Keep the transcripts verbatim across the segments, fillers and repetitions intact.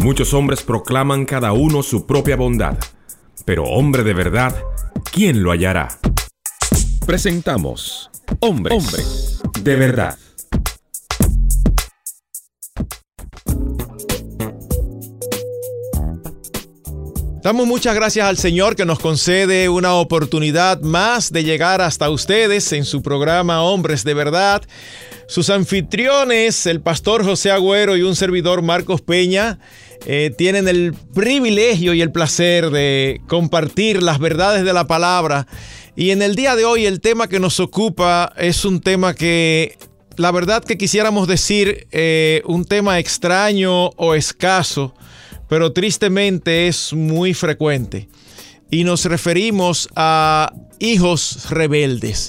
Muchos hombres proclaman cada uno su propia bondad, pero hombre de verdad, ¿quién lo hallará? Presentamos Hombres, Hombres de Verdad. Damos muchas gracias al Señor que nos concede una oportunidad más de llegar hasta ustedes en su programa Hombres de Verdad. Sus anfitriones, el pastor José Agüero y un servidor Marcos Peña, eh, tienen el privilegio y el placer de compartir las verdades de la palabra. Y en el día de hoy el tema que nos ocupa es un tema que, la verdad que quisiéramos decir, eh, un tema extraño o escaso, pero tristemente es muy frecuente. Y nos referimos a hijos rebeldes.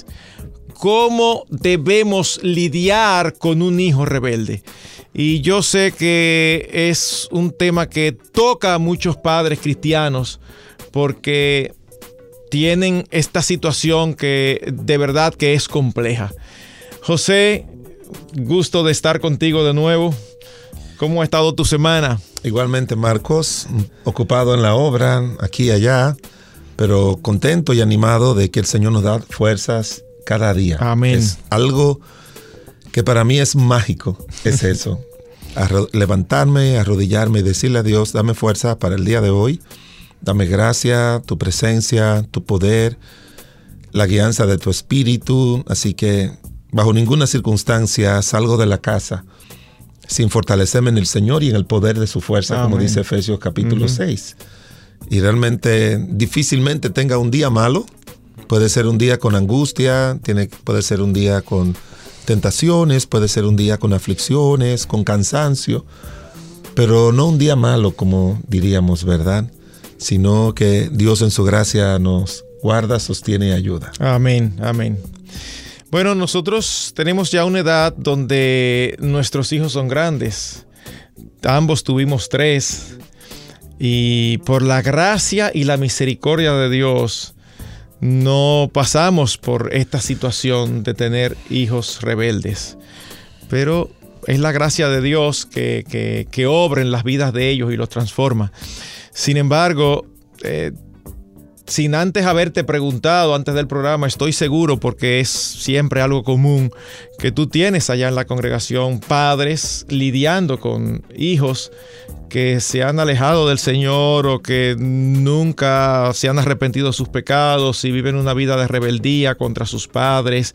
¿Cómo debemos lidiar con un hijo rebelde? Y yo sé que es un tema que toca a muchos padres cristianos porque tienen esta situación que de verdad que es compleja. José, gusto de estar contigo de nuevo. ¿Cómo ha estado tu semana? Igualmente, Marcos, ocupado en la obra, aquí y allá, pero contento y animado de que el Señor nos da fuerzas cada día. Amén. Es algo que para mí es mágico, es eso. Arro- levantarme, arrodillarme y decirle a Dios, dame fuerza para el día de hoy, dame gracia, tu presencia, tu poder, la guianza de tu espíritu. Así que bajo ninguna circunstancia salgo de la casa sin fortalecerme en el Señor y en el poder de su fuerza, Amén. Como dice Efesios capítulo uh-huh. seis. Y realmente difícilmente tenga un día malo. Puede ser un día con angustia, tiene, puede ser un día con tentaciones, puede ser un día con aflicciones, con cansancio, pero no un día malo, como diríamos, ¿verdad? Sino que Dios en su gracia nos guarda, sostiene y ayuda. Amén, amén. Bueno, nosotros tenemos ya una edad donde nuestros hijos son grandes. Ambos tuvimos tres. Y por la gracia y la misericordia de Dios, no pasamos por esta situación de tener hijos rebeldes. Pero es la gracia de Dios que, que, que obra en las vidas de ellos y los transforma. Sin embargo, eh, sin antes haberte preguntado antes del programa, estoy seguro, porque es siempre algo común, que tú tienes allá en la congregación padres lidiando con hijos que se han alejado del Señor o que nunca se han arrepentido de sus pecados y viven una vida de rebeldía contra sus padres,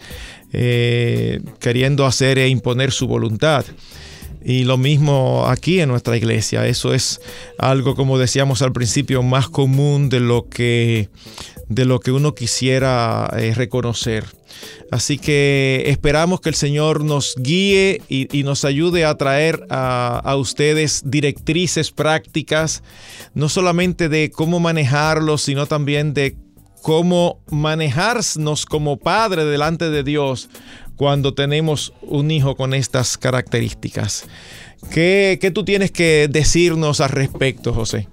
eh, queriendo hacer e imponer su voluntad. Y lo mismo aquí en nuestra iglesia. Eso es algo, como decíamos al principio, más común de lo que, de lo que uno quisiera eh, reconocer. Así que esperamos que el Señor nos guíe y, y nos ayude a traer a, a ustedes directrices prácticas, no solamente de cómo manejarlos, sino también de cómo manejarnos como padre delante de Dios cuando tenemos un hijo con estas características. ¿Qué, qué tú tienes que decirnos al respecto, José?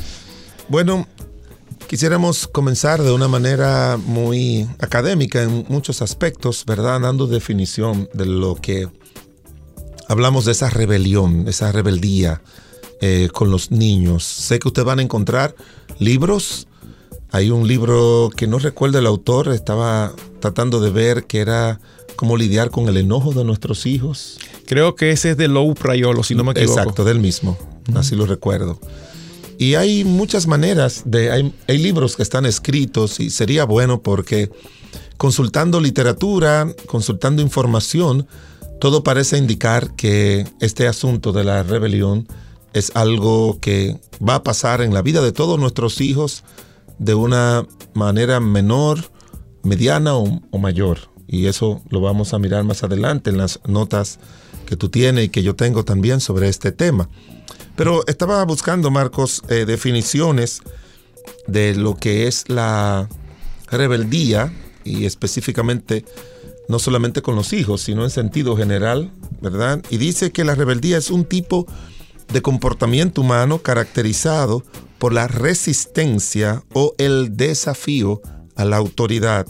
Bueno, quisiéramos comenzar de una manera muy académica en muchos aspectos, ¿verdad? Dando definición de lo que hablamos de esa rebelión, esa rebeldía eh, con los niños. Sé que ustedes van a encontrar libros. Hay un libro que no recuerdo el autor, estaba tratando de ver que era cómo lidiar con el enojo de nuestros hijos. Creo que ese es de Lou Priolo, si no me equivoco. Exacto, del mismo, uh-huh. Así lo recuerdo. Y hay muchas maneras, de, hay, hay libros que están escritos y sería bueno porque consultando literatura, consultando información, todo parece indicar que este asunto de la rebelión es algo que va a pasar en la vida de todos nuestros hijos de una manera menor, mediana o, o mayor. Y eso lo vamos a mirar más adelante en las notas que tú tienes y que yo tengo también sobre este tema. Pero estaba buscando, Marcos, eh, definiciones de lo que es la rebeldía y específicamente no solamente con los hijos, sino en sentido general, ¿verdad? Y dice que la rebeldía es un tipo de comportamiento humano caracterizado por la resistencia o el desafío a la autoridad,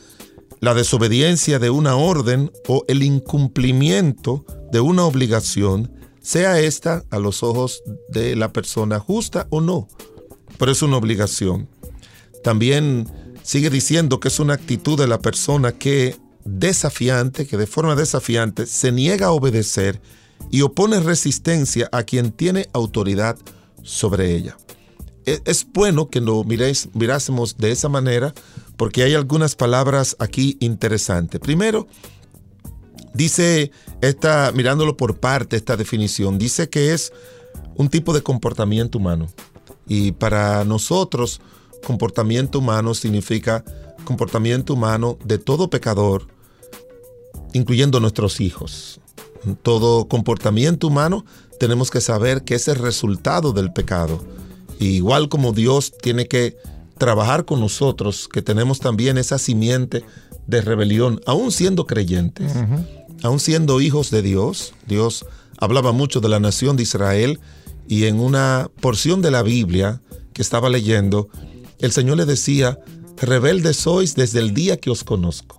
la desobediencia de una orden o el incumplimiento de una obligación sea esta a los ojos de la persona justa o no, pero es una obligación. También sigue diciendo que es una actitud de la persona que desafiante, que de forma desafiante se niega a obedecer y opone resistencia a quien tiene autoridad sobre ella. Es bueno que lo miréis, mirásemos de esa manera, porque hay algunas palabras aquí interesantes. Primero, dice, esta, mirándolo por parte, esta definición, dice que es un tipo de comportamiento humano. Y para nosotros, comportamiento humano significa comportamiento humano de todo pecador, incluyendo nuestros hijos. Todo comportamiento humano tenemos que saber que es el resultado del pecado. Y igual como Dios tiene que trabajar con nosotros, que tenemos también esa simiente de rebelión, aún siendo creyentes, uh-huh. aún siendo hijos de Dios. Dios hablaba mucho de la nación de Israel, y en una porción de la Biblia que estaba leyendo, el Señor le decía, rebeldes sois desde el día que os conozco.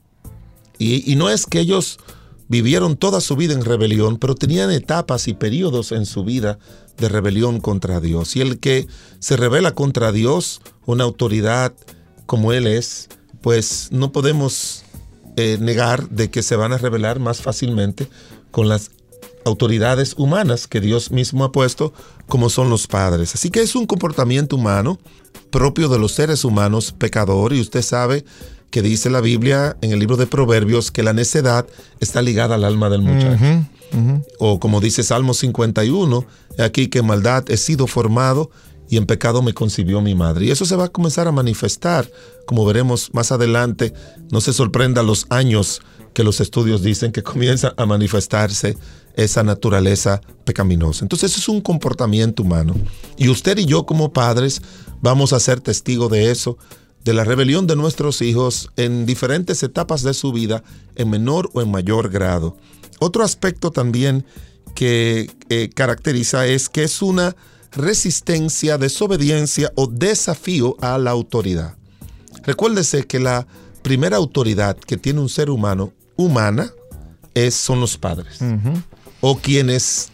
Y, y no es que ellos vivieron toda su vida en rebelión, pero tenían etapas y periodos en su vida de rebelión contra Dios. Y el que se rebela contra Dios, una autoridad como Él es, pues no podemos eh, negar de que se van a rebelar más fácilmente con las autoridades humanas que Dios mismo ha puesto, como son los padres. Así que es un comportamiento humano propio de los seres humanos pecador, y usted sabe que dice la Biblia en el libro de Proverbios que la necedad está ligada al alma del muchacho. Uh-huh, uh-huh. O como dice Salmo cincuenta y uno, aquí que en maldad he sido formado y en pecado me concibió mi madre. Y eso se va a comenzar a manifestar, como veremos más adelante. No se sorprenda los años que los estudios dicen que comienza a manifestarse esa naturaleza pecaminosa. Entonces es un comportamiento humano. Y usted y yo como padres vamos a ser testigos de eso, de la rebelión de nuestros hijos en diferentes etapas de su vida, en menor o en mayor grado. Otro aspecto también que eh, caracteriza es que es una resistencia, desobediencia o desafío a la autoridad. Recuérdese que la primera autoridad que tiene un ser humano, humana, es, son los padres. Uh-huh. O quienes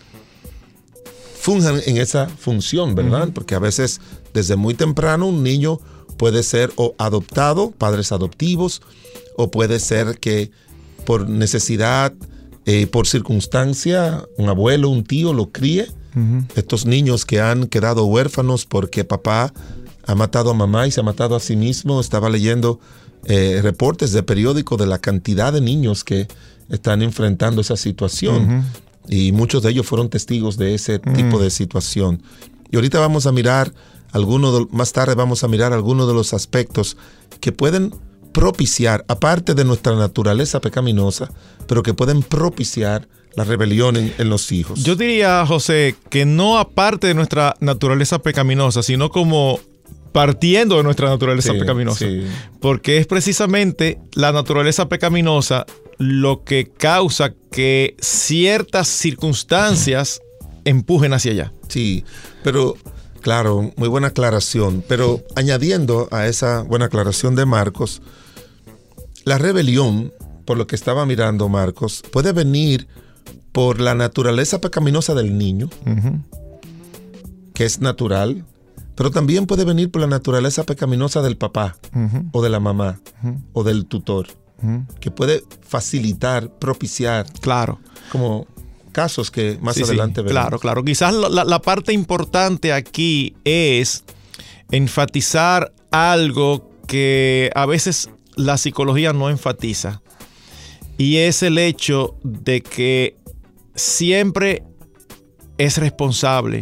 funjan en esa función, ¿verdad? Uh-huh. Porque a veces desde muy temprano un niño puede ser o adoptado, padres adoptivos, o puede ser que por necesidad, eh, por circunstancia, un abuelo, un tío lo críe. Uh-huh. Estos niños que han quedado huérfanos porque papá ha matado a mamá y se ha matado a sí mismo. Estaba leyendo eh, reportes de periódico de la cantidad de niños que están enfrentando esa situación. Uh-huh. Y muchos de ellos fueron testigos de ese uh-huh. tipo de situación. Y ahorita vamos a mirar algunos de, más tarde vamos a mirar algunos de los aspectos que pueden propiciar, aparte de nuestra naturaleza pecaminosa, pero que pueden propiciar la rebelión en, en los hijos. Yo diría, José, que no aparte de nuestra naturaleza pecaminosa, sino como partiendo de nuestra naturaleza sí, pecaminosa. Sí. Porque es precisamente la naturaleza pecaminosa lo que causa que ciertas circunstancias empujen hacia allá. Sí, pero claro, muy buena aclaración. Pero añadiendo a esa buena aclaración de Marcos, la rebelión, por lo que estaba mirando Marcos, puede venir por la naturaleza pecaminosa del niño, uh-huh. que es natural, pero también puede venir por la naturaleza pecaminosa del papá, uh-huh. o de la mamá, uh-huh. o del tutor, uh-huh. que puede facilitar, propiciar. Claro. Como casos que más sí, adelante sí, veremos. Claro, claro. Quizás la, la parte importante aquí es enfatizar algo que a veces la psicología no enfatiza, y es el hecho de que siempre es responsable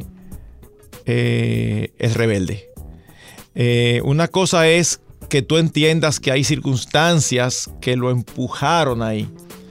eh, el rebelde. Eh, una cosa es que tú entiendas que hay circunstancias que lo empujaron ahí,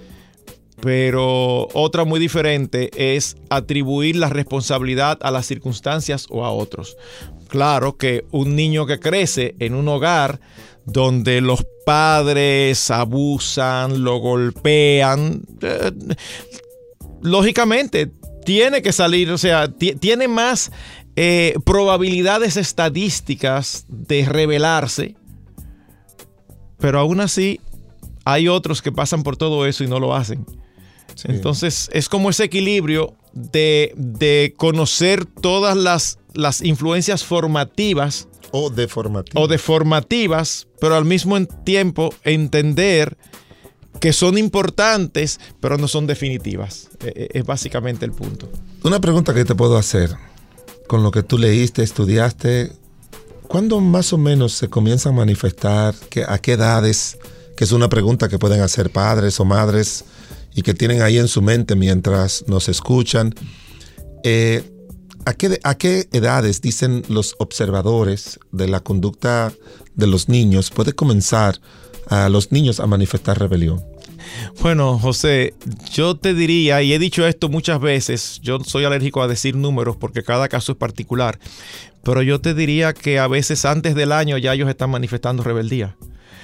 pero otra muy diferente es atribuir la responsabilidad a las circunstancias o a otros. Claro que un niño que crece en un hogar donde los padres abusan, lo golpean, eh, lógicamente tiene que salir, o sea, t- tiene más eh, probabilidades estadísticas de rebelarse, pero aún así hay otros que pasan por todo eso y no lo hacen. Sí. Entonces es como ese equilibrio de, de conocer todas las, las influencias formativas o deformativas. o deformativas, pero al mismo tiempo entender que son importantes, pero no son definitivas. Es básicamente el punto. Una pregunta que te puedo hacer, con lo que tú leíste, estudiaste, ¿cuándo más o menos se comienza a manifestar? Que, ¿a qué edades? Que es una pregunta que pueden hacer padres o madres y que tienen ahí en su mente mientras nos escuchan. Eh, ¿a qué, ¿A qué edades, dicen los observadores de la conducta de los niños, puede comenzar a los niños a manifestar rebelión? Bueno, José, yo te diría, y he dicho esto muchas veces, yo soy alérgico a decir números porque cada caso es particular, pero yo te diría que a veces antes del año ya ellos están manifestando rebeldía.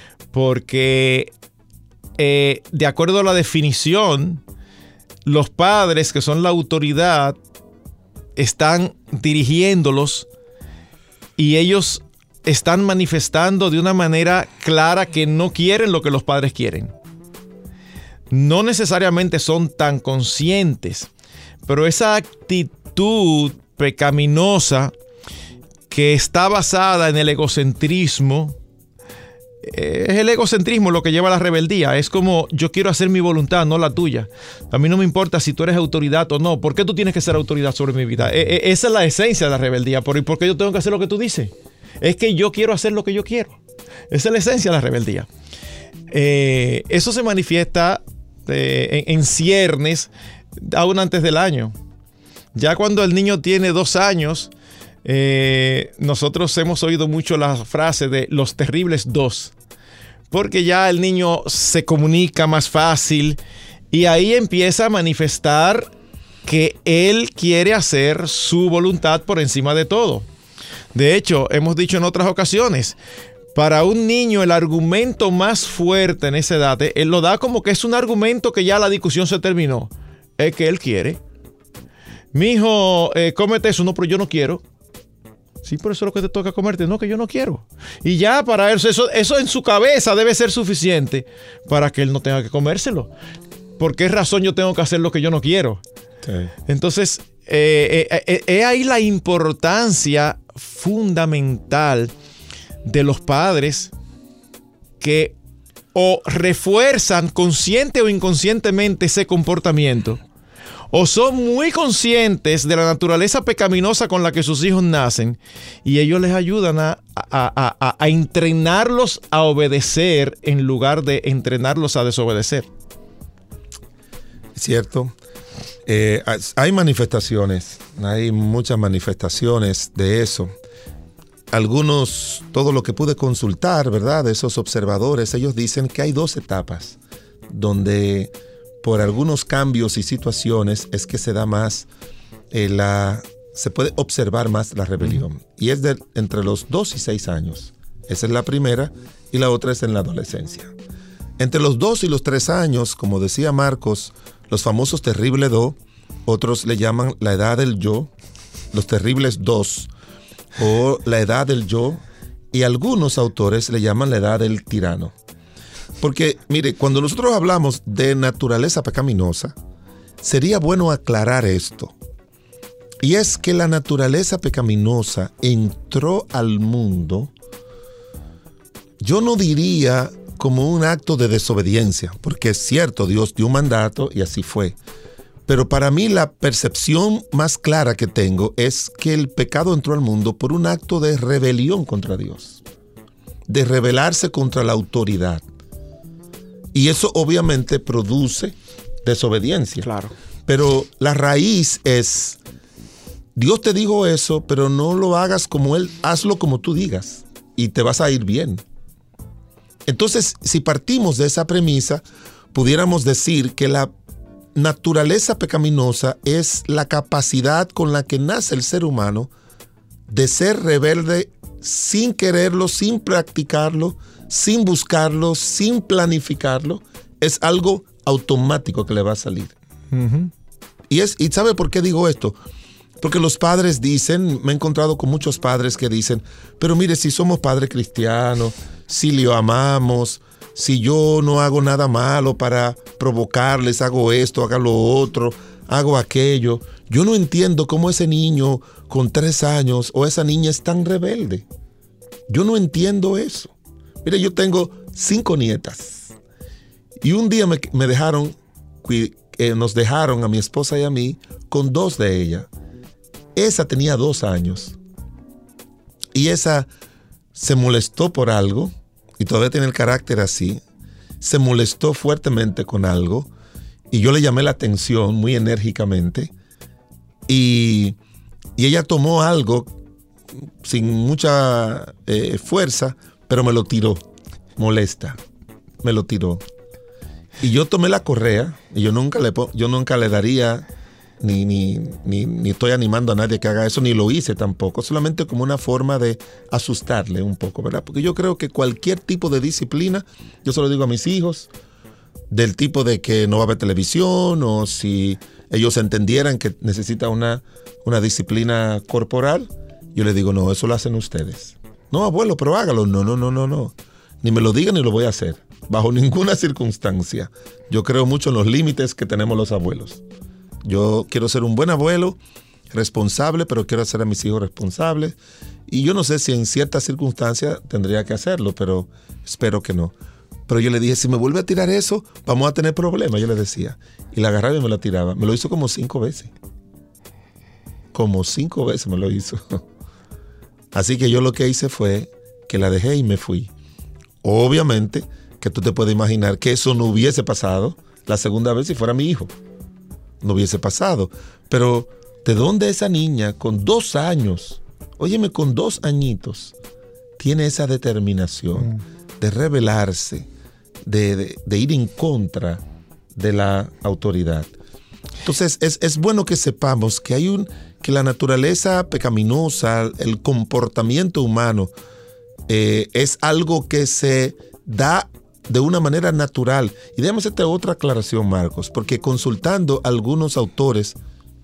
Porque eh, de acuerdo a la definición, los padres, que son la autoridad, están dirigiéndolos y ellos están manifestando de una manera clara que no quieren lo que los padres quieren. No necesariamente son tan conscientes, pero esa actitud pecaminosa que está basada en el egocentrismo, es el egocentrismo lo que lleva a la rebeldía. Es como, yo quiero hacer mi voluntad, no la tuya. A mí no me importa si tú eres autoridad o no. ¿Por qué tú tienes que ser autoridad sobre mi vida? E- esa es la esencia de la rebeldía. ¿Por qué yo tengo que hacer lo que tú dices? Es que yo quiero hacer lo que yo quiero. Esa es la esencia de la rebeldía. Eh, eso se manifiesta eh, en, en ciernes aún antes del año. Ya cuando el niño tiene dos años, eh, nosotros hemos oído mucho la frase de los terribles dos, porque ya el niño se comunica más fácil y ahí empieza a manifestar que él quiere hacer su voluntad por encima de todo. De hecho, hemos dicho en otras ocasiones, para un niño el argumento más fuerte en esa edad, él lo da como que es un argumento que ya la discusión se terminó. Es que él quiere. Mijo, eh, cómete eso. No, pero yo no quiero. Sí, por eso es lo que te toca comerte. No, que yo no quiero. Y ya para él, eso, eso en su cabeza debe ser suficiente para que él no tenga que comérselo. ¿Por qué razón yo tengo que hacer lo que yo no quiero? Sí. Entonces, eh, eh, eh, eh, ahí la importancia fundamental de los padres que o refuerzan consciente o inconscientemente ese comportamiento, o son muy conscientes de la naturaleza pecaminosa con la que sus hijos nacen y ellos les ayudan a, a, a, a entrenarlos a obedecer en lugar de entrenarlos a desobedecer. Cierto. Eh, hay manifestaciones, hay muchas manifestaciones de eso. Algunos, todo lo que pude consultar, ¿verdad? De esos observadores, ellos dicen que hay dos etapas donde por algunos cambios y situaciones es que se da más, eh, la, se puede observar más la rebelión. Uh-huh. Y es de entre los dos y seis años. Esa es la primera y la otra es en la adolescencia. Entre los dos y los tres años, como decía Marcos, los famosos terribles dos, otros le llaman la edad del yo, los terribles dos, o la edad del yo, y algunos autores le llaman la edad del tirano. Porque, mire, cuando nosotros hablamos de naturaleza pecaminosa, sería bueno aclarar esto. Y es que la naturaleza pecaminosa entró al mundo, yo no diría como un acto de desobediencia, porque es cierto, Dios dio un mandato y así fue. Pero para mí la percepción más clara que tengo es que el pecado entró al mundo por un acto de rebelión contra Dios, de rebelarse contra la autoridad. Y eso obviamente produce desobediencia. Claro. Pero la raíz es, Dios te dijo eso, pero no lo hagas como Él, hazlo como tú digas y te vas a ir bien. Entonces, si partimos de esa premisa, pudiéramos decir que la naturaleza pecaminosa es la capacidad con la que nace el ser humano de ser rebelde sin quererlo, sin practicarlo, sin buscarlo, sin planificarlo. Es algo automático que le va a salir. Uh-huh. Y, es, ¿Y sabe por qué digo esto? Porque los padres dicen, me he encontrado con muchos padres que dicen, pero mire, si somos padres cristianos, si lo amamos, si yo no hago nada malo para provocarles, hago esto, hago lo otro, hago aquello, Yo no entiendo cómo ese niño con tres años o esa niña es tan rebelde. Yo no entiendo eso. Mire, yo tengo cinco nietas y un día me, me dejaron, eh, nos dejaron a mi esposa y a mí con dos de ellas. Esa tenía dos años y esa se molestó por algo y todavía tiene el carácter así. Se molestó fuertemente con algo y yo le llamé la atención muy enérgicamente y, y ella tomó algo sin mucha eh, fuerza, pero me lo tiró, molesta, me lo tiró. Y yo tomé la correa y yo nunca le, yo nunca le daría, ni, ni, ni, ni estoy animando a nadie que haga eso, ni lo hice tampoco, solamente como una forma de asustarle un poco, ¿verdad? Porque yo creo que cualquier tipo de disciplina, yo se lo digo a mis hijos, del tipo de que no va a haber televisión o si ellos entendieran que necesita una, una disciplina corporal, yo les digo, no, eso lo hacen ustedes. No, abuelo, pero hágalo. No, no, no, no, no. Ni me lo digan ni lo voy a hacer. Bajo ninguna circunstancia. Yo creo mucho en los límites que tenemos los abuelos. Yo quiero ser un buen abuelo, responsable, pero quiero hacer a mis hijos responsables. Y yo no sé si en ciertas circunstancias tendría que hacerlo, pero espero que no. Pero yo le dije, si me vuelve a tirar eso, vamos a tener problemas, yo le decía. Y la agarraba y me la tiraba. Me lo hizo como cinco veces. Como cinco veces me lo hizo. Así que yo lo que hice fue que la dejé y me fui. Obviamente que tú te puedes imaginar que eso no hubiese pasado la segunda vez si fuera mi hijo. No hubiese pasado. Pero ¿de dónde esa niña con dos años, óyeme, con dos añitos, tiene esa determinación mm. de rebelarse, de, de, de ir en contra de la autoridad? Entonces es, es bueno que sepamos que hay un que la naturaleza pecaminosa, el comportamiento humano, eh, es algo que se da de una manera natural. Y déjame hacerte otra aclaración, Marcos, porque consultando a algunos autores,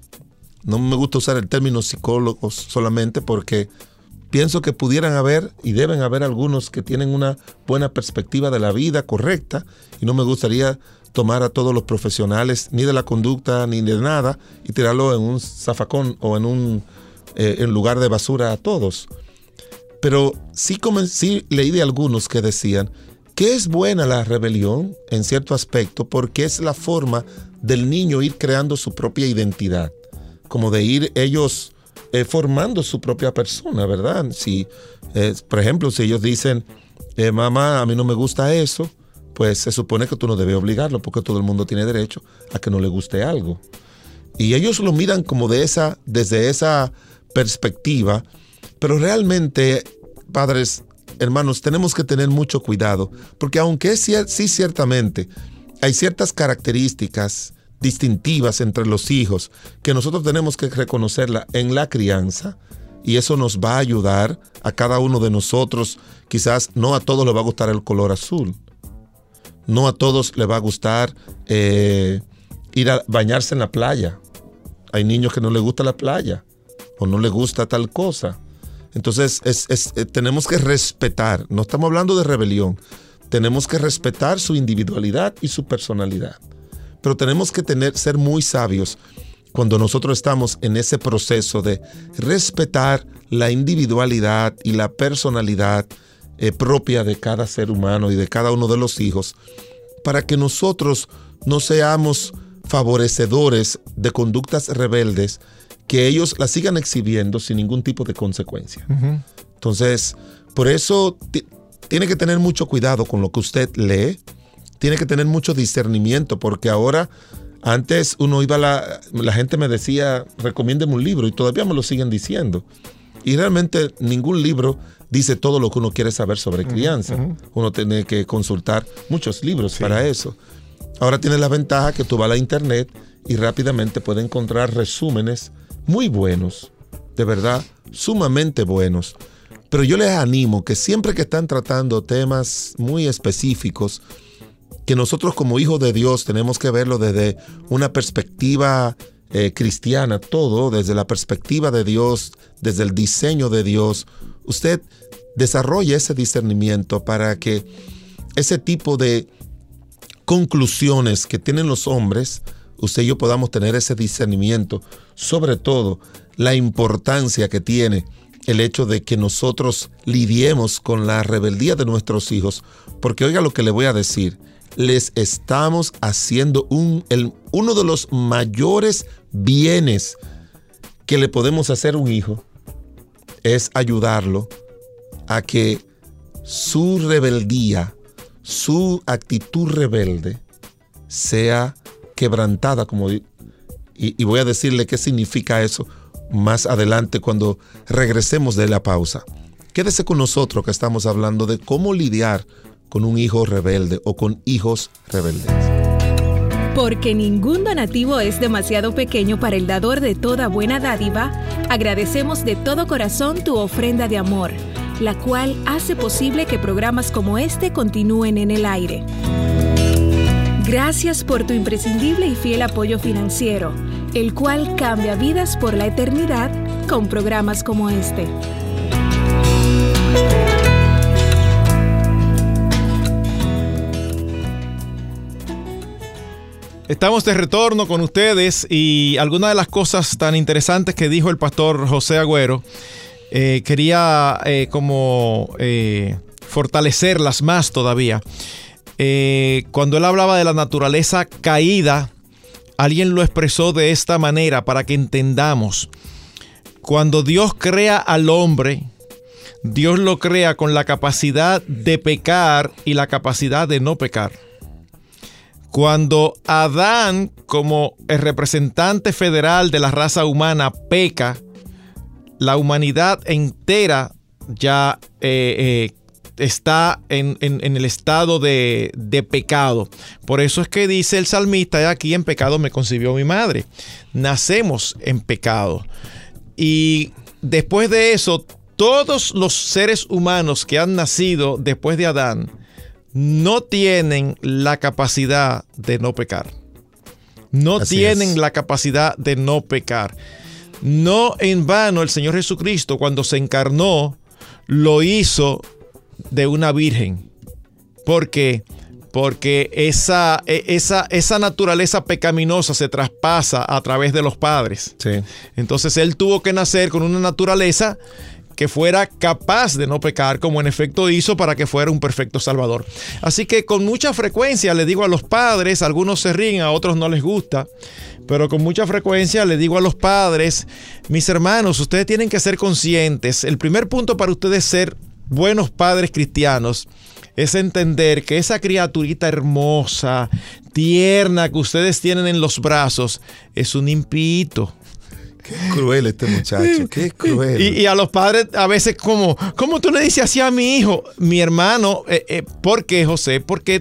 no me gusta usar el término psicólogos solamente porque pienso que pudieran haber y deben haber algunos que tienen una buena perspectiva de la vida correcta y no me gustaría tomar a todos los profesionales ni de la conducta ni de nada y tirarlo en un zafacón o en un eh, en lugar de basura a todos. Pero sí, comencé, sí leí de algunos que decían que es buena la rebelión en cierto aspecto porque es la forma del niño ir creando su propia identidad, como de ir ellos eh, formando su propia persona, ¿verdad? Si, eh, por ejemplo, si ellos dicen, eh, mamá, a mí no me gusta eso, pues se supone que tú no debes obligarlo porque todo el mundo tiene derecho a que no le guste algo. Y ellos lo miran como de esa, desde esa perspectiva, pero realmente, padres, hermanos, tenemos que tener mucho cuidado, porque aunque es, sí ciertamente hay ciertas características distintivas entre los hijos que nosotros tenemos que reconocerla en la crianza, y eso nos va a ayudar a cada uno de nosotros. Quizás no a todos les va a gustar el color azul. No a todos les va a gustar eh, ir a bañarse en la playa. Hay niños que no les gusta la playa o no les gusta tal cosa. Entonces es, es, eh, tenemos que respetar. No estamos hablando de rebelión. Tenemos que respetar su individualidad y su personalidad. Pero tenemos que tener, ser muy sabios cuando nosotros estamos en ese proceso de respetar la individualidad y la personalidad Eh, propia de cada ser humano y de cada uno de los hijos, para que nosotros no seamos favorecedores de conductas rebeldes que ellos las sigan exhibiendo sin ningún tipo de consecuencia. Uh-huh. Entonces, por eso t- tiene que tener mucho cuidado con lo que usted lee, tiene que tener mucho discernimiento, porque ahora, antes uno iba a la, la gente me decía, recomiéndeme un libro, y todavía me lo siguen diciendo. Y realmente ningún libro dice todo lo que uno quiere saber sobre crianza. Uh-huh. Uno tiene que consultar muchos libros sí. para eso. Ahora tiene la ventaja que tú vas a la internet y rápidamente puedes encontrar resúmenes muy buenos, de verdad, sumamente buenos. Pero yo les animo que siempre que están tratando temas muy específicos, que nosotros como hijos de Dios tenemos que verlo desde una perspectiva eh, cristiana, todo desde la perspectiva de Dios, desde el diseño de Dios. Usted desarrolla ese discernimiento para que ese tipo de conclusiones que tienen los hombres, usted y yo podamos tener ese discernimiento, sobre todo la importancia que tiene el hecho de que nosotros lidiemos con la rebeldía de nuestros hijos, porque oiga lo que le voy a decir, les estamos haciendo un, el, uno de los mayores bienes que le podemos hacer a un hijo, es ayudarlo a que su rebeldía, su actitud rebelde sea quebrantada, como y, y voy a decirle qué significa eso más adelante cuando regresemos de la pausa. Quédese con nosotros que estamos hablando de cómo lidiar con un hijo rebelde o con hijos rebeldes. Porque ningún donativo es demasiado pequeño para el dador de toda buena dádiva, agradecemos de todo corazón tu ofrenda de amor, la cual hace posible que programas como este continúen en el aire. Gracias por tu imprescindible y fiel apoyo financiero, el cual cambia vidas por la eternidad con programas como este. Estamos de retorno con ustedes y algunas de las cosas tan interesantes que dijo el pastor José Agüero, eh, quería eh, como eh, fortalecerlas más todavía. Eh, cuando él hablaba de la naturaleza caída, alguien lo expresó de esta manera para que entendamos. Cuando Dios crea al hombre, Dios lo crea con la capacidad de pecar y la capacidad de no pecar. Cuando Adán, como el representante federal de la raza humana, peca, la humanidad entera ya eh, eh, está en, en, en el estado de, de pecado. Por eso es que dice el salmista, aquí en pecado me concibió mi madre. Nacemos en pecado. Y después de eso, todos los seres humanos que han nacido después de Adán no tienen la capacidad de no pecar. No Así tienen es. la capacidad de no pecar. No en vano el Señor Jesucristo, cuando se encarnó, lo hizo de una virgen. ¿Por qué? Porque esa, esa, esa naturaleza pecaminosa se traspasa a través de los padres. Sí. Entonces Él tuvo que nacer con una naturaleza que fuera capaz de no pecar, como en efecto hizo para que fuera un perfecto Salvador. Así que con mucha frecuencia le digo a los padres, algunos se ríen, a otros no les gusta, pero con mucha frecuencia le digo a los padres, mis hermanos, ustedes tienen que ser conscientes. El primer punto para ustedes ser buenos padres cristianos es entender que esa criaturita hermosa, tierna que ustedes tienen en los brazos es un impío. Qué cruel este muchacho, qué cruel. Y, y a los padres a veces como, ¿cómo tú le dices así a mi hijo? Mi hermano, eh, eh, ¿por qué, José? Porque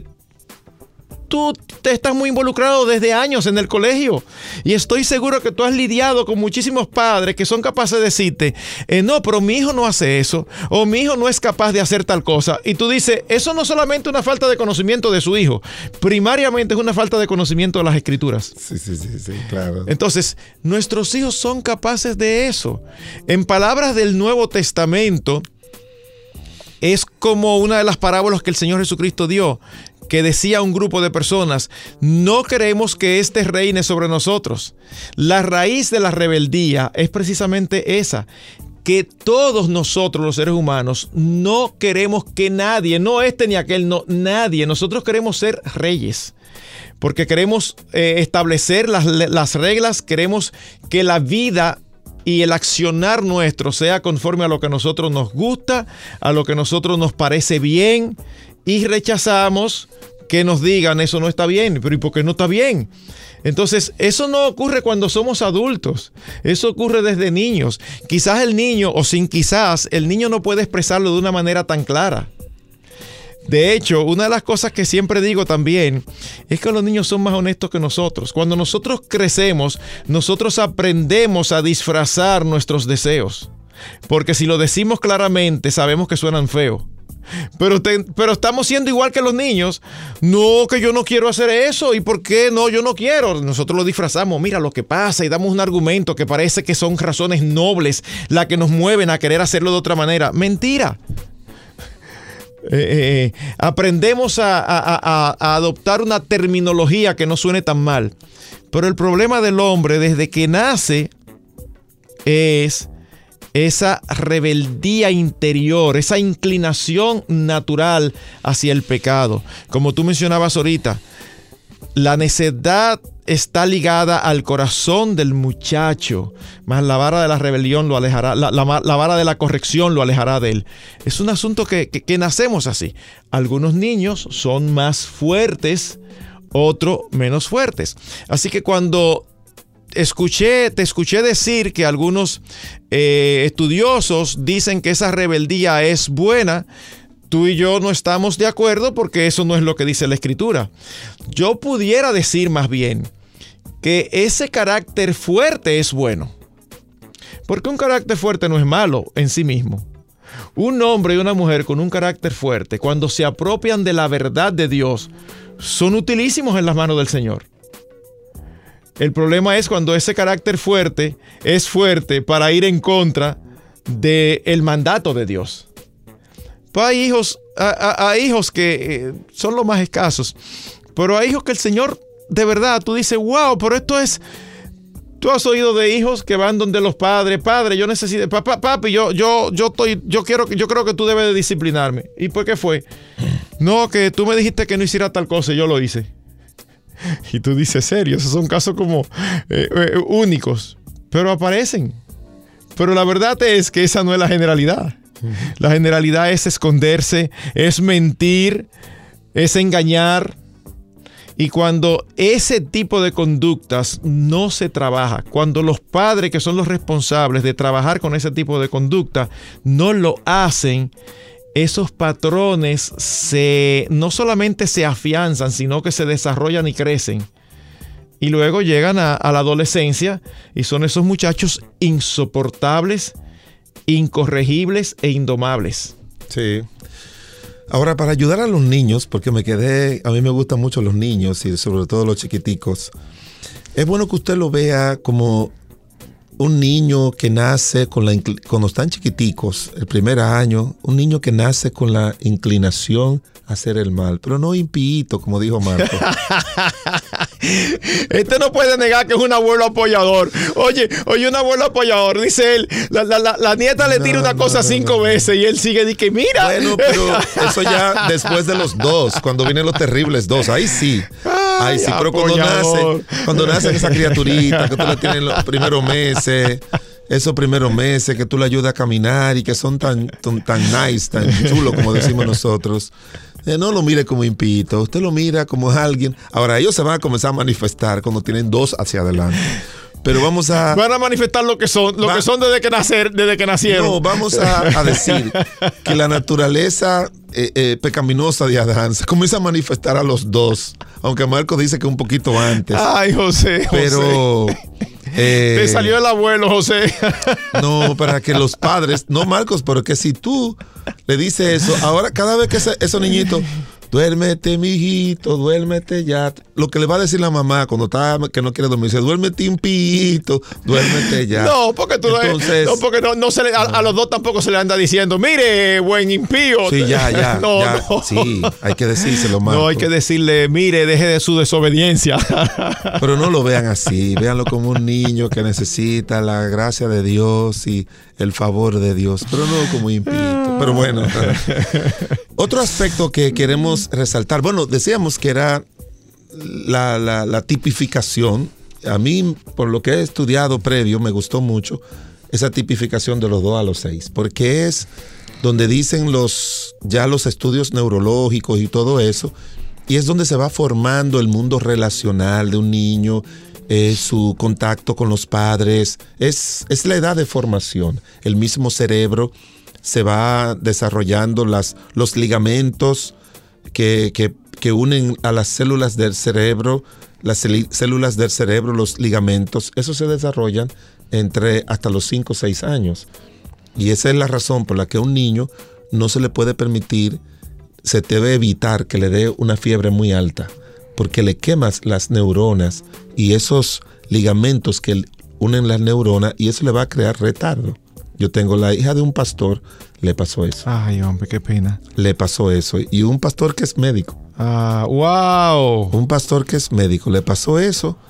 tú te estás muy involucrado desde años en el colegio y estoy seguro que tú has lidiado con muchísimos padres que son capaces de decirte, eh, no, pero mi hijo no hace eso, o mi hijo no es capaz de hacer tal cosa. Y tú dices, eso no es solamente una falta de conocimiento de su hijo, primariamente es una falta de conocimiento de las Escrituras. Sí, sí, sí, sí, claro. Entonces, nuestros hijos son capaces de eso. En palabras del Nuevo Testamento, es como una de las parábolas que el Señor Jesucristo dio, que decía a un grupo de personas, no queremos que éste reine sobre nosotros. La raíz de la rebeldía es precisamente esa, que todos nosotros los seres humanos no queremos que nadie, no este ni aquel, no, nadie, nosotros queremos ser reyes. Porque queremos eh, establecer las, las reglas, queremos que la vida y el accionar nuestro sea conforme a lo que a nosotros nos gusta, a lo que a nosotros nos parece bien, y rechazamos que nos digan eso no está bien. Pero ¿y por qué no está bien? Entonces, eso no ocurre cuando somos adultos. Eso ocurre desde niños. Quizás el niño, o sin quizás, el niño no puede expresarlo de una manera tan clara. De hecho, una de las cosas que siempre digo también es que los niños son más honestos que nosotros. Cuando nosotros crecemos, nosotros aprendemos a disfrazar nuestros deseos. Porque si lo decimos claramente, sabemos que suenan feos. Pero, te, pero estamos siendo igual que los niños. No, que yo no quiero hacer eso. ¿Y por qué? No, yo no quiero. Nosotros lo disfrazamos. Mira lo que pasa y damos un argumento que parece que son razones nobles las que nos mueven a querer hacerlo de otra manera. Mentira. Eh, eh, aprendemos a, a, a, a adoptar una terminología que no suene tan mal. Pero el problema del hombre desde que nace es esa rebeldía interior, esa inclinación natural hacia el pecado. Como tú mencionabas ahorita, la necedad está ligada al corazón del muchacho, más la vara de la rebelión lo alejará, la, la, la vara de la corrección lo alejará de él. Es un asunto que, que, que nacemos así. Algunos niños son más fuertes, otros menos fuertes. Así que cuando escuché, te escuché decir que algunos eh, estudiosos dicen que esa rebeldía es buena, tú y yo no estamos de acuerdo porque eso no es lo que dice la Escritura. Yo pudiera decir más bien que ese carácter fuerte es bueno. Porque un carácter fuerte no es malo en sí mismo. Un hombre y una mujer con un carácter fuerte, cuando se apropian de la verdad de Dios, son utilísimos en las manos del Señor. El problema es cuando ese carácter fuerte es fuerte para ir en contra del mandato de Dios. Pues hay hijos, hay hijos que son los más escasos, pero hay hijos que el Señor, de verdad, tú dices, wow, pero esto es... Tú has oído de hijos que van donde los padres, padre, yo necesito, papá, papi, yo, yo, yo estoy, yo quiero, yo creo que tú debes de disciplinarme. ¿Y por qué fue? No, que tú me dijiste que no hiciera tal cosa y yo lo hice. Y tú dices, serio, esos son casos como eh, eh, únicos, pero aparecen. Pero la verdad es que esa no es la generalidad. La generalidad es esconderse, es mentir, es engañar. Y cuando ese tipo de conductas no se trabaja, cuando los padres que son los responsables de trabajar con ese tipo de conducta no lo hacen, esos patrones se, no solamente se afianzan, sino que se desarrollan y crecen. Y luego llegan a, a la adolescencia y son esos muchachos insoportables, incorregibles e indomables. Sí. Ahora, para ayudar a los niños, porque me quedé, a mí me gustan mucho los niños y sobre todo los chiquiticos, es bueno que usted lo vea como un niño que nace con la, cuando están chiquiticos, el primer año, un niño que nace con la inclinación a hacer el mal, pero no impíito, como dijo Marco. Este no puede negar que es un abuelo apoyador. Oye, oye, un abuelo apoyador, dice él, la, la, la, la nieta le tira no, una no, cosa no, cinco no, no. veces y él sigue y que mira. Bueno, pero eso ya después de los dos, cuando vienen los terribles dos, ahí sí. Ay, sí, pero cuando nace, cuando nace esa criaturita que tú la tienes en los primeros meses, esos primeros meses que tú le ayudas a caminar y que son tan, tan, tan nice, tan chulos como decimos nosotros, eh, no lo mire como impito, usted lo mira como alguien. Ahora, ellos se van a comenzar a manifestar cuando tienen dos hacia adelante. Pero vamos a... Van a manifestar lo que son, lo va, que son desde que nacer, desde que nacieron. No, vamos a, a decir que la naturaleza eh, eh, pecaminosa de Adán se comienza a manifestar a los dos. Aunque Marcos dice que un poquito antes. Ay, José, José. Pero... Eh, te salió el abuelo, José. No, para que los padres... No, Marcos, pero que si tú le dices eso, ahora cada vez que ese, esos niñitos... Duérmete, mijito, duérmete ya. Lo que le va a decir la mamá cuando está que no quiere dormir, dice, duérmete, impito, duérmete ya. No, porque tú Entonces, no, porque no, no se le, a, a los dos tampoco se le anda diciendo, mire, buen impío. Sí, ya, ya. no, ya no. Sí, hay que decírselo más. No, hay que decirle, mire, deje de su desobediencia. Pero no lo vean así, véanlo como un niño que necesita la gracia de Dios y el favor de Dios, pero no como impito. Pero bueno, otro aspecto que queremos resaltar, bueno, decíamos que era la, la, la tipificación. A mí, por lo que he estudiado previo, me gustó mucho esa tipificación de los dos a los seis, porque es donde dicen los ya los estudios neurológicos y todo eso, y es donde se va formando el mundo relacional de un niño, eh, su contacto con los padres, es, es la edad de formación. El mismo cerebro se va desarrollando, las, los ligamentos que, que, que unen a las células del cerebro, las células del cerebro, los ligamentos, eso se desarrollan entre hasta los cinco o seis años. Y esa es la razón por la que a un niño no se le puede permitir, se debe evitar que le dé una fiebre muy alta, porque le quemas las neuronas y esos ligamentos que unen las neuronas, y eso le va a crear retardo. Yo tengo la hija de un pastor, le pasó eso. Ay, hombre, qué pena. Le pasó eso. Y un pastor que es médico. Ah, wow. Un pastor que es médico, le pasó eso.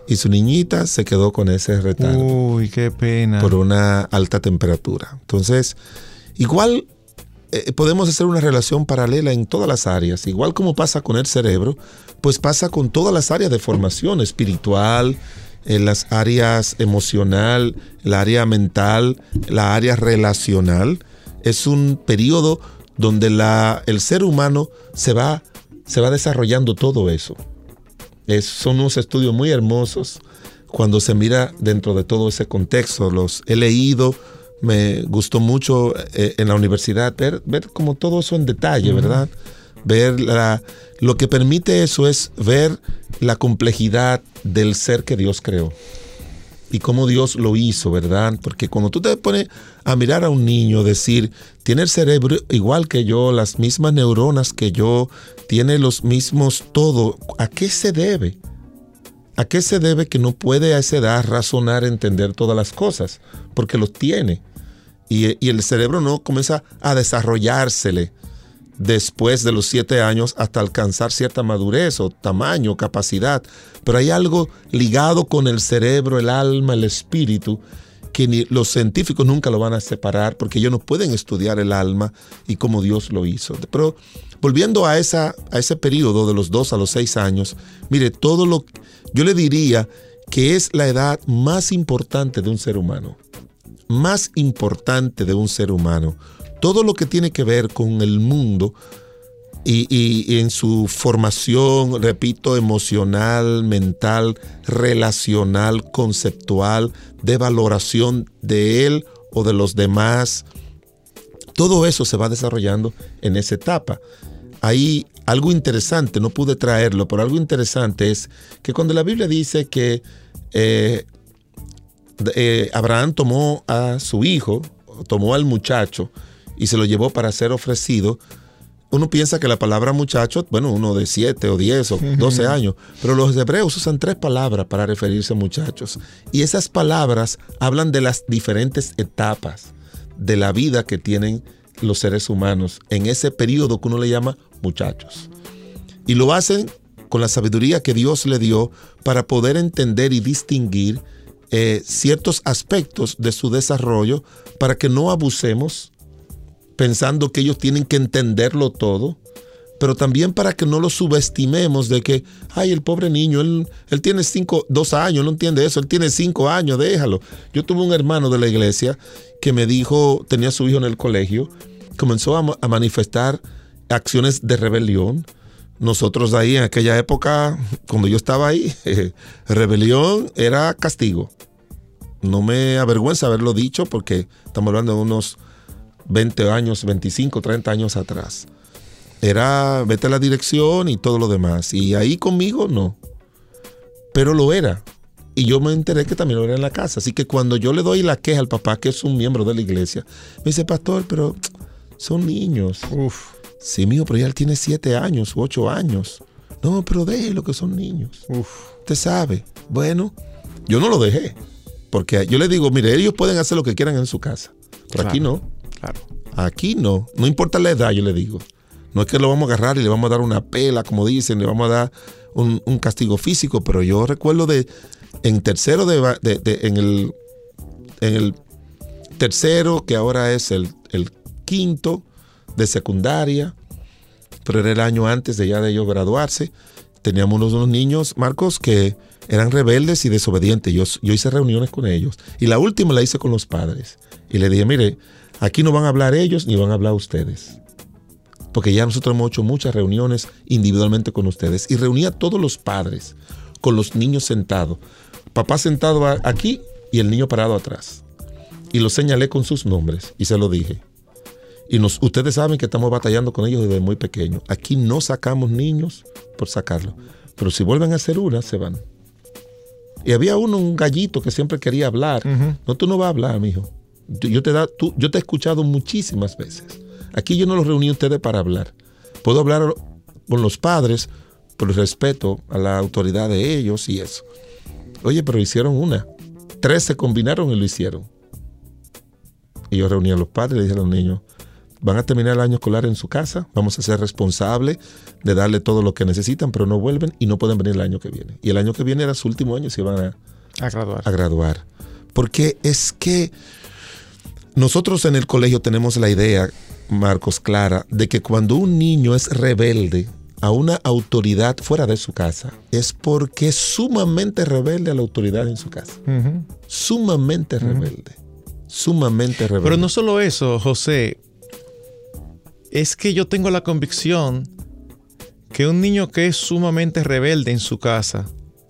y su niñita se quedó con ese retardo. Uy, qué pena. Por una alta temperatura. Entonces, igual eh, podemos hacer una relación paralela en todas las áreas. Igual como pasa con el cerebro, pues pasa con todas las áreas de formación espiritual, en las áreas emocional, la área mental, la área relacional. Es un periodo donde la, el ser humano se va, se va desarrollando todo eso. Es, son unos estudios muy hermosos cuando se mira dentro de todo ese contexto. Los he leído, me gustó mucho eh, en la universidad ver, ver como todo eso en detalle, uh-huh. ¿verdad? Ver la, lo que permite eso es ver la complejidad del ser que Dios creó y cómo Dios lo hizo, ¿verdad? Porque cuando tú te pones a mirar a un niño, decir, tiene el cerebro igual que yo, las mismas neuronas que yo, tiene los mismos todo, ¿a qué se debe? ¿A qué se debe que no puede a esa edad razonar, entender todas las cosas? Porque los tiene. Y, y el cerebro no comienza a desarrollársele después de los siete años hasta alcanzar cierta madurez o tamaño, capacidad. Pero hay algo ligado con el cerebro, el alma, el espíritu, que ni los científicos nunca lo van a separar porque ellos no pueden estudiar el alma y cómo Dios lo hizo. Pero volviendo a, esa, a ese periodo de los dos a los seis años, mire, todo lo yo le diría que es la edad más importante de un ser humano. Más importante de un ser humano. Todo lo que tiene que ver con el mundo y, y, y en su formación, repito, emocional, mental, relacional, conceptual, de valoración de él o de los demás, todo eso se va desarrollando en esa etapa. Hay algo interesante, no pude traerlo, pero algo interesante es que cuando la Biblia dice que eh, eh, Abraham tomó a su hijo, tomó al muchacho, y se lo llevó para ser ofrecido, uno piensa que la palabra muchacho, bueno, uno de siete o diez o doce años, pero los hebreos usan tres palabras para referirse a muchachos. Y esas palabras hablan de las diferentes etapas de la vida que tienen los seres humanos en ese periodo que uno le llama muchachos. Y lo hacen con la sabiduría que Dios le dio para poder entender y distinguir eh, ciertos aspectos de su desarrollo para que no abusemos pensando que ellos tienen que entenderlo todo, pero también para que no lo subestimemos de que, ay, el pobre niño, él, él tiene cinco, dos años, no entiende eso, él tiene cinco años, déjalo. Yo tuve un hermano de la iglesia que me dijo, tenía a su hijo en el colegio, comenzó a, a manifestar acciones de rebelión. Nosotros ahí en aquella época, cuando yo estaba ahí, eh, rebelión era castigo. No me avergüenza haberlo dicho porque estamos hablando de unos veinte años, veinticinco, treinta años atrás. Era vete a la dirección y todo lo demás. Y ahí conmigo no. Pero lo era. Y yo me enteré que también lo era en la casa. Así que cuando yo le doy la queja al papá, que es un miembro de la iglesia, me dice, pastor, pero son niños. Uf. Sí, mío, pero ya él tiene siete años u ocho años. No, pero déjelo que son niños. Uf. Usted sabe. Bueno, yo no lo dejé. Porque yo le digo, mire, ellos pueden hacer lo que quieran en su casa. Pero claro, aquí no. Claro. Aquí no. No importa la edad, yo le digo. No es que lo vamos a agarrar y le vamos a dar una pela, como dicen, le vamos a dar un, un castigo físico. Pero yo recuerdo de en tercero de, de, de en el en el tercero, que ahora es el, el quinto de secundaria, pero era el año antes de ya de ellos graduarse. Teníamos unos, unos niños, Marcos, que eran rebeldes y desobedientes. Yo, yo hice reuniones con ellos. Y la última la hice con los padres. Y le dije, mire, aquí no van a hablar ellos ni van a hablar ustedes. Porque ya nosotros hemos hecho muchas reuniones individualmente con ustedes. Y reuní a todos los padres con los niños sentados. Papá sentado aquí y el niño parado atrás. Y los señalé con sus nombres y se lo dije. Y nos, ustedes saben que estamos batallando con ellos desde muy pequeños. Aquí no sacamos niños por sacarlos. Pero si vuelven a hacer una, se van. Y había uno, un gallito que siempre quería hablar. Uh-huh. No, tú no vas a hablar, mijo. Yo te, da, tú, yo te he escuchado muchísimas veces. Aquí yo no los reuní a ustedes para hablar. Puedo hablar con los padres por el respeto a la autoridad de ellos y eso. Oye, pero hicieron una. Tres se combinaron y lo hicieron. Y yo reuní a los padres y le dije a los niños, van a terminar el año escolar en su casa, vamos a ser responsables de darle todo lo que necesitan, pero no vuelven y no pueden venir el año que viene. Y el año que viene era su último año y se van a, a graduar. a graduar. Porque es que nosotros en el colegio tenemos la idea, Marcos, clara, de que cuando un niño es rebelde a una autoridad fuera de su casa, es porque es sumamente rebelde a la autoridad en su casa. Uh-huh. Sumamente uh-huh. rebelde. Sumamente rebelde. Pero no solo eso, José. Es que yo tengo la convicción que un niño que es sumamente rebelde en su casa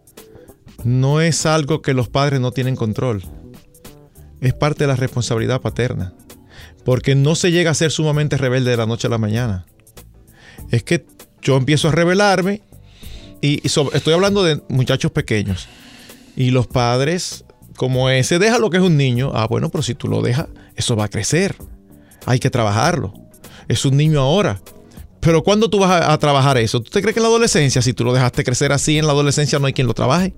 no es algo que los padres no tienen control. Es parte de la responsabilidad paterna. Porque no se llega a ser sumamente rebelde de la noche a la mañana. Es que yo empiezo a rebelarme y, y sobre, estoy hablando de muchachos pequeños. Y los padres, como ese, deja lo que es un niño. Ah, bueno, pero si tú lo dejas, eso va a crecer. Hay que trabajarlo. Es un niño ahora. Pero ¿cuándo tú vas a, a trabajar eso? ¿Tú te crees que en la adolescencia, si tú lo dejaste crecer así, en la adolescencia no hay quien lo trabaje?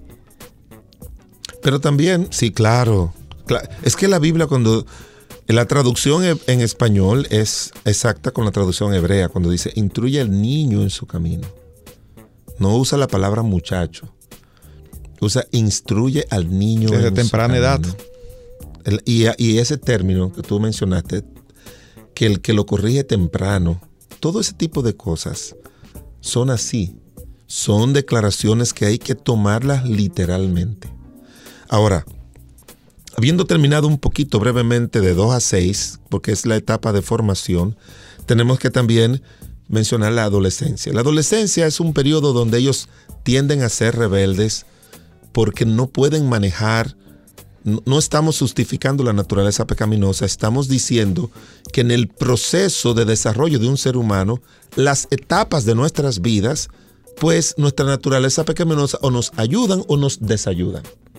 Pero también, sí, claro. claro. Es que la Biblia, cuando... La traducción en español es exacta con la traducción hebrea, cuando dice, instruye al niño en su camino. No usa la palabra muchacho. Usa, instruye al niño desde en temprana su edad. El, y, y ese término que tú mencionaste, que el que lo corrige temprano, todo ese tipo de cosas son así. Son declaraciones que hay que tomarlas literalmente. Ahora, habiendo terminado un poquito brevemente de dos a seis, porque es la etapa de formación, tenemos que también mencionar la adolescencia. La adolescencia es un periodo donde ellos tienden a ser rebeldes porque no pueden manejar, no, no estamos justificando la naturaleza pecaminosa, estamos diciendo que en el proceso de desarrollo de un ser humano, las etapas de nuestras vidas, pues nuestra naturaleza pecaminosa o nos ayudan o nos desayudan.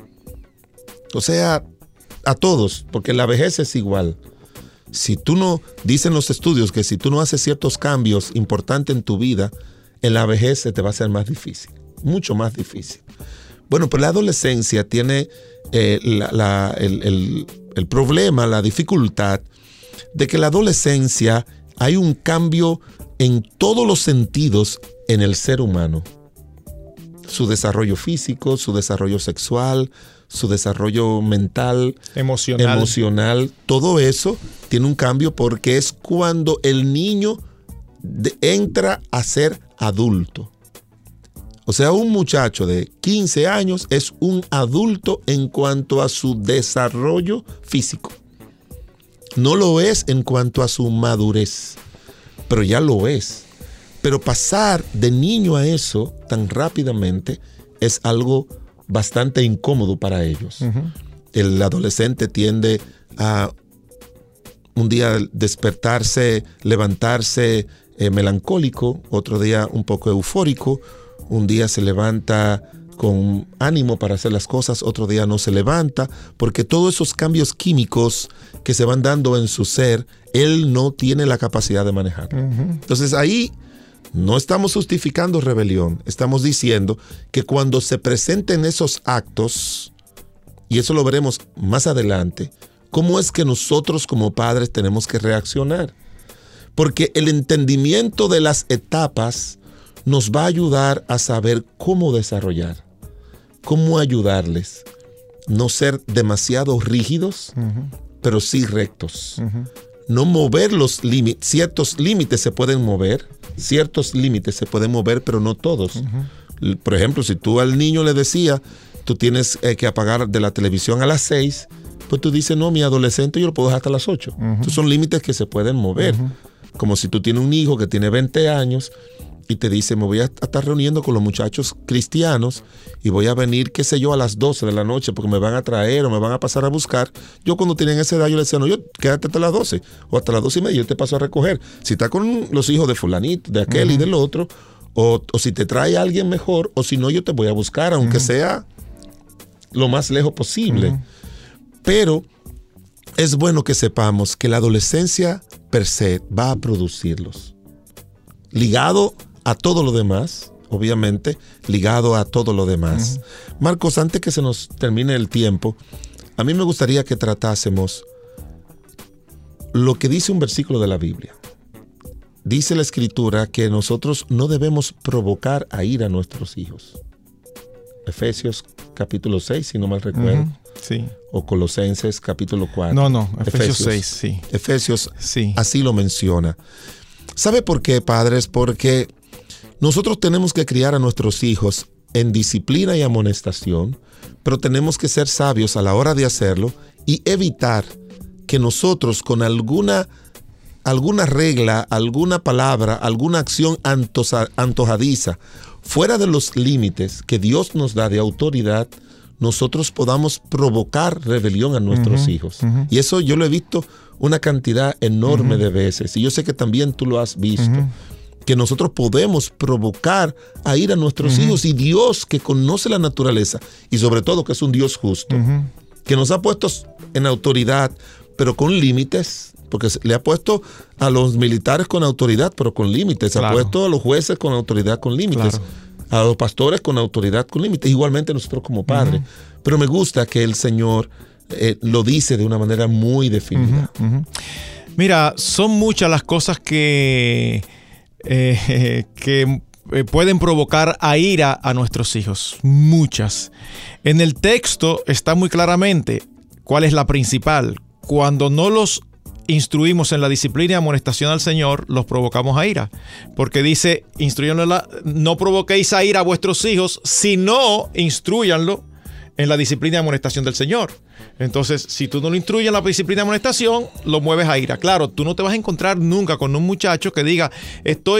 O sea, a todos, porque la vejez es igual. Si tú no, dicen los estudios que si tú no haces ciertos cambios importantes en tu vida, en la vejez se te va a hacer más difícil, mucho más difícil. Bueno, pero la adolescencia tiene eh, la, la, el, el, el problema, la dificultad de que en la adolescencia hay un cambio en todos los sentidos en el ser humano. Su desarrollo físico, su desarrollo sexual, su desarrollo mental, emocional. emocional, todo eso tiene un cambio porque es cuando el niño de, entra a ser adulto. O sea, un muchacho de quince años es un adulto en cuanto a su desarrollo físico. No lo es en cuanto a su madurez, pero ya lo es. Pero pasar de niño a eso tan rápidamente es algo bastante incómodo para ellos. Uh-huh. El adolescente tiende a un día despertarse, levantarse eh, melancólico, otro día un poco eufórico, un día se levanta con ánimo para hacer las cosas, otro día no se levanta, porque todos esos cambios químicos que se van dando en su ser, él no tiene la capacidad de manejar. Uh-huh. Entonces ahí no estamos justificando rebelión, estamos diciendo que cuando se presenten esos actos, y eso lo veremos más adelante, ¿cómo es que nosotros como padres tenemos que reaccionar? Porque el entendimiento de las etapas nos va a ayudar a saber cómo desarrollar, cómo ayudarles, no ser demasiado rígidos, uh-huh. pero sí rectos. Uh-huh. No mover los límites, ciertos límites se pueden mover, ciertos límites se pueden mover, pero no todos. Uh-huh. Por ejemplo, si tú al niño le decías, tú tienes eh, que apagar de la televisión a las seis, pues tú dices, no, mi adolescente yo lo puedo dejar hasta las ocho. Uh-huh. Entonces son límites que se pueden mover. Uh-huh. Como si tú tienes un hijo que tiene veinte años y te dice, me voy a estar reuniendo con los muchachos cristianos y voy a venir, qué sé yo, a las doce de la noche porque me van a traer o me van a pasar a buscar. Yo cuando tienen esa edad, yo le decía, no, yo quédate hasta las doce o hasta las doce y media, yo te paso a recoger. Si está con los hijos de fulanito, de aquel uh-huh. y del otro, o, o si te trae alguien mejor, o si no, yo te voy a buscar, aunque uh-huh. sea lo más lejos posible. Uh-huh. Pero es bueno que sepamos que la adolescencia per se va a producirlos. Ligado a todo lo demás, obviamente, ligado a todo lo demás. Uh-huh. Marcos, antes que se nos termine el tiempo, a mí me gustaría que tratásemos lo que dice un versículo de la Biblia. dice la Escritura que nosotros no debemos provocar a ira a nuestros hijos. Efesios capítulo seis, si no mal recuerdo. Uh-huh. Sí. O Colosenses capítulo cuatro. No, no, Efesios, Efesios seis, sí. Efesios sí. así lo menciona. ¿Sabe por qué, padres? Porque nosotros tenemos que criar a nuestros hijos en disciplina y amonestación, pero tenemos que ser sabios a la hora de hacerlo y evitar que nosotros con alguna, alguna regla, alguna palabra, alguna acción antosa, antojadiza, fuera de los límites que Dios nos da de autoridad, nosotros podamos provocar rebelión a nuestros uh-huh, hijos. Uh-huh. Y eso yo lo he visto una cantidad enorme uh-huh. de veces. Y yo sé que también tú lo has visto. Uh-huh. Que nosotros podemos provocar a ir a nuestros uh-huh. hijos. Y Dios, que conoce la naturaleza, y sobre todo que es un Dios justo, uh-huh. que nos ha puesto en autoridad, pero con límites, porque le ha puesto a los militares con autoridad, pero con límites. Claro. Ha puesto a los jueces con autoridad, con límites. Claro. A los pastores con autoridad, con límites, igualmente nosotros como padres. Uh-huh. Pero me gusta que el Señor eh, lo dice de una manera muy definida. Uh-huh, uh-huh. Mira, son muchas las cosas que, eh, que eh, pueden provocar a ira a nuestros hijos. Muchas. En el texto está muy claramente cuál es la principal. Cuando no los instruimos en la disciplina y amonestación al Señor, los provocamos a ira. Porque dice, instruyéndola, no provoquéis a ira a vuestros hijos, sino instruyanlo en la disciplina y amonestación del Señor. Entonces, si tú no lo instruyes en la disciplina y amonestación, lo mueves a ira. Claro, tú no te vas a encontrar nunca con un muchacho que diga, estoy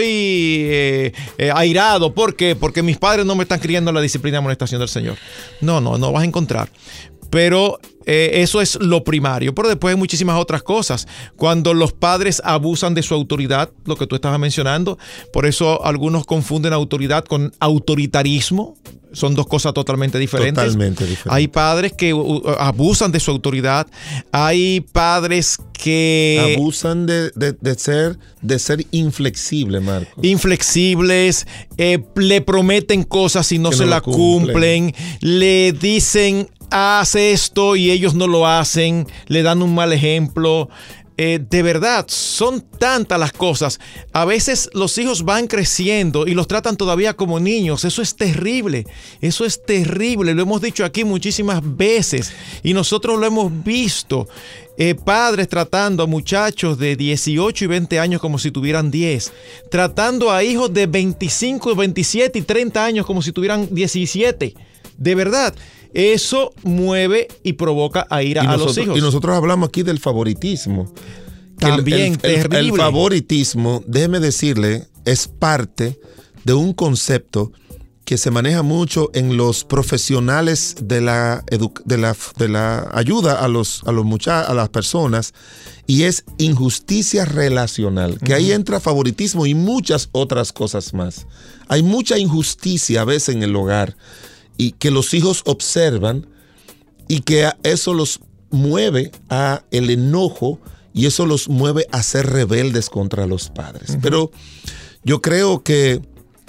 eh, eh, airado. ¿Por qué? Porque mis padres no me están criando en la disciplina y amonestación del Señor. No, no, no vas a encontrar. Pero eh, eso es lo primario. Pero después hay muchísimas otras cosas. Cuando los padres abusan de su autoridad, lo que tú estabas mencionando, por eso algunos confunden autoridad con autoritarismo. Son dos cosas totalmente diferentes. Totalmente diferentes. Hay padres que uh, abusan de su autoridad. Hay padres que abusan de, de, de ser de ser inflexibles, Marcos. Inflexibles, eh, le prometen cosas y no que se no la cumplen. cumplen. Le dicen, haz esto y ellos no lo hacen. Le dan un mal ejemplo. Eh, de verdad, son tantas las cosas. A veces los hijos van creciendo y los tratan todavía como niños. Eso es terrible. Eso es terrible. Lo hemos dicho aquí muchísimas veces y nosotros lo hemos visto. Eh, padres tratando a muchachos de dieciocho y veinte años como si tuvieran diez. Tratando a hijos de veinticinco, veintisiete y treinta años como si tuvieran diecisiete. De verdad. Eso mueve y provoca a ira a los hijos. Y nosotros hablamos aquí del favoritismo. También, el, el, terrible. El favoritismo, déjeme decirle, es parte de un concepto que se maneja mucho en los profesionales de la, edu- de la, de la ayuda a, los, a, los mucha- a las personas, y es injusticia relacional, que uh-huh. ahí entra favoritismo y muchas otras cosas más. Hay mucha injusticia a veces en el hogar, y que los hijos observan y que eso los mueve a el enojo y eso los mueve a ser rebeldes contra los padres. Uh-huh. Pero yo creo que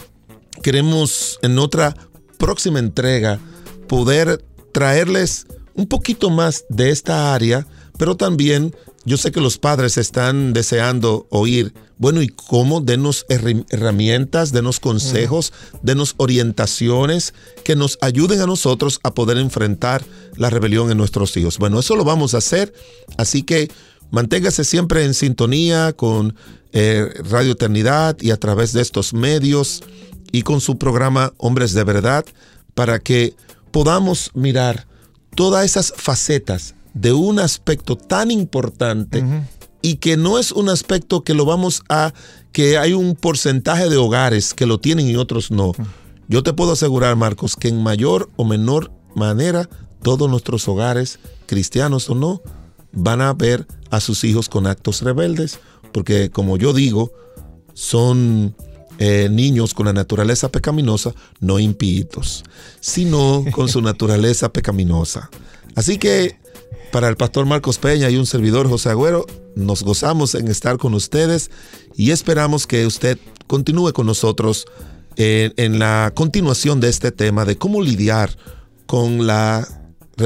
queremos en otra próxima entrega poder traerles un poquito más de esta área, pero también yo sé que los padres están deseando oír, bueno, ¿y cómo? Denos herramientas, denos consejos, denos orientaciones que nos ayuden a nosotros a poder enfrentar la rebelión en nuestros hijos. Bueno, eso lo vamos a hacer, así que manténgase siempre en sintonía con eh, Radio Eternidad y a través de estos medios y con su programa Hombres de Verdad, para que podamos mirar todas esas facetas de un aspecto tan importante uh-huh. y que no es un aspecto que lo vamos a, que hay un porcentaje de hogares que lo tienen y otros no. Uh-huh. Yo te puedo asegurar, Marcos, que en mayor o menor manera todos nuestros hogares, cristianos o no, van a ver a sus hijos con actos rebeldes, porque como yo digo, son eh, niños con la naturaleza pecaminosa, no impíos, sino con su naturaleza pecaminosa. Así que para el pastor Marcos Peña y un servidor José Agüero, nos gozamos en estar con ustedes y esperamos que usted continúe con nosotros en, en la continuación de este tema de cómo lidiar con la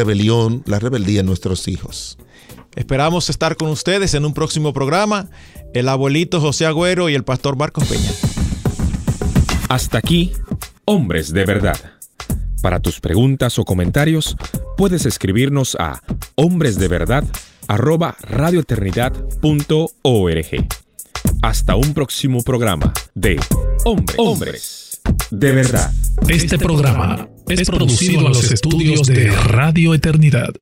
rebelión, la rebeldía en nuestros hijos. Esperamos estar con ustedes en un próximo programa. el abuelito José Agüero y el pastor Marcos Peña. Hasta aquí, Hombres de Verdad. Para tus preguntas o comentarios, puedes escribirnos a hombresdeverdad arroba radioeternidad punto org. Hasta un próximo programa de Hombres, Hombres de Verdad. Este programa es producido en los estudios de Radio Eternidad.